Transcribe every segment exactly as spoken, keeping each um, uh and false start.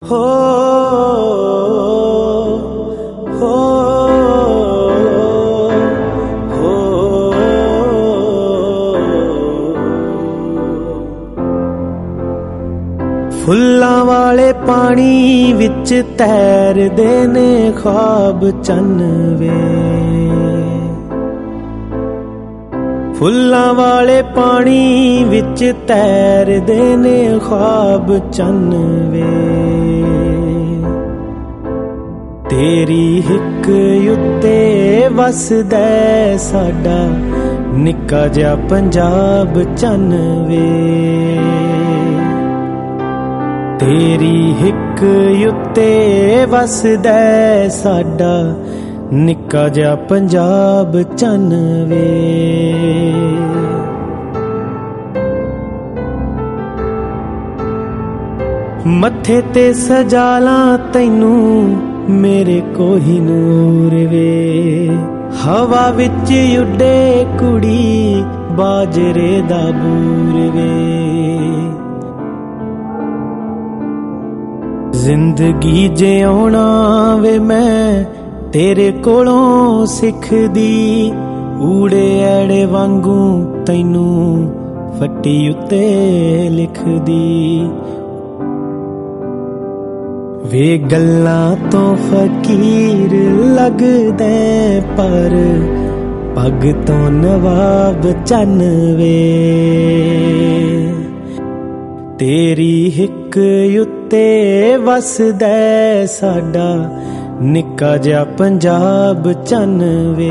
ਹੋ ਹੋ ਹੋ ਫੁੱਲਾਂ ਵਾਲੇ ਪਾਣੀ ਵਿੱਚ ਤੈਰਦੇ ਨੇ ख्वाब ਚੰਨ ਵੇ। ਫੁੱਲਾਂ ਵਾਲੇ ਪਾਣੀ ਵਿੱਚ ਤੈਰਦੇ ਨੇ ख्वाब ਚੰਨ ਵੇ। ਤੇਰੀ ਹਿੱਕ ਉੱਤੇ ਵਸਦਾ ਸਾਡਾ ਨਿੱਕਾ ਜਿਹਾ ਪੰਜਾਬ ਚੰਨ ਵੇ। ਤੇਰੀ ਹਿੱਕ ਉੱਤੇ ਵਸਦਾ ਸਾਡਾ ਨਿੱਕਾ ਜਿਹਾ ਪੰਜਾਬ ਚੰਨ ਵੇ। ਮੱਥੇ ਤੇ ਸਜਾ ਲਾਂ ਤੈਨੂੰ ਮੇਰੇ ਕੋਹੀਨੂਰ ਵੇ। ਹਵਾ ਵਿੱਚ ਉੱਡੇ ਕੁੜੀ ਬਾਜਰੇ ਦਾ ਬੂਰ ਵੇ। ਜ਼ਿੰਦਗੀ ਜਿਉਣਾ ਵੇ ਮੈਂ ਤੇਰੇ ਕੋਲੋਂ ਸਿੱਖਦੀ। ਊੜੇ ਐੜੇ ਵਾਂਗੂ ਤੈਨੂੰ ਫੱਟੀ ਉੱਤੇ ਲਿਖਦੀ। ਵੇ ਗੱਲਾਂ ਤੋਂ ਫਕੀਰ ਲੱਗਦਾ ਪਰ ਪੱਗ ਤੋਂ ਨਵਾਬ ਚੰਨ ਵੇ। ਤੇਰੀ ਹਿੱਕ ਉੱਤੇ ਵਸਦਾ ਸਾਡਾ ਨਿੱਕਾ ਜਿਹਾ ਪੰਜਾਬ ਚੰਨ ਵੇ।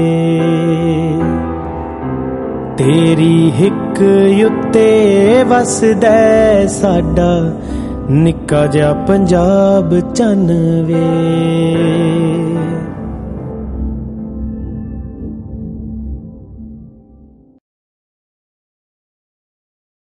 ਤੇਰੀ ਹਿੱਕ ਉੱਤੇ ਵਸਦਾ ਸਾਡਾ ਨਿੱਕਾ ਜਿਹਾ ਪੰਜਾਬ ਚੰਨ ਵੇ।